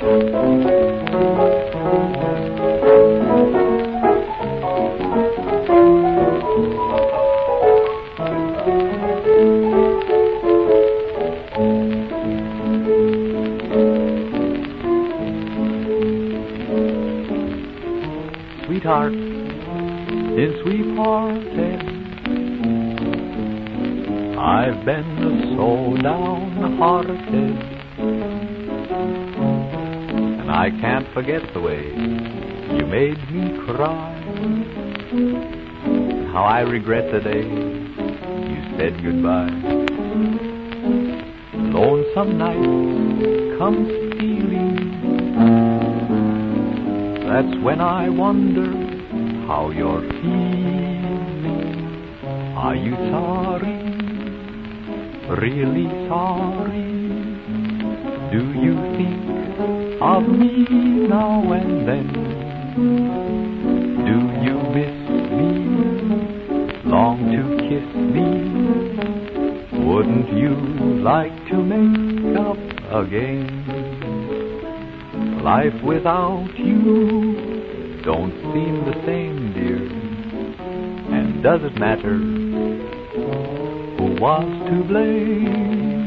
Sweetheart, since we parted, I've been so downhearted, and I can't forget the way you made me cry, and how I regret the day you said goodbye. Lonesome night comes stealing, that's when I wonder how you're feeling. Are you sorry, really sorry? Do you think of me now and then? Do you miss me, long to kiss me? Wouldn't you like to make up again? Life without you don't seem the same, dear. And does it matter who was to blame?